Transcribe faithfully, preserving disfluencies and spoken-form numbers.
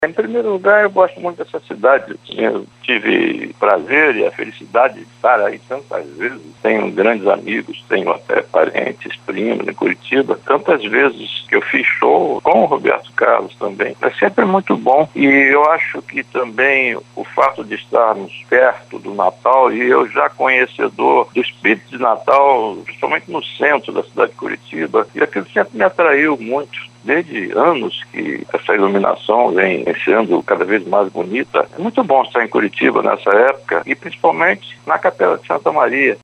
Em primeiro lugar, eu gosto muito dessa cidade. Eu tive prazer e a felicidade de estar aí tantas vezes. Tenho grandes amigos, tenho até parentes, primos em Curitiba. Tantas vezes que eu fiz show com o Roberto Carlos também. É sempre muito bom. E eu acho que também o fato de estarmos perto do Natal, e eu já conhecedor do espírito de Natal, principalmente no centro da cidade de Curitiba, e aquilo sempre me atraiu muito. Desde anos que essa iluminação vem sendo cada vez mais bonita. É muito bom estar em Curitiba nessa época e principalmente na Capela de Santa Maria.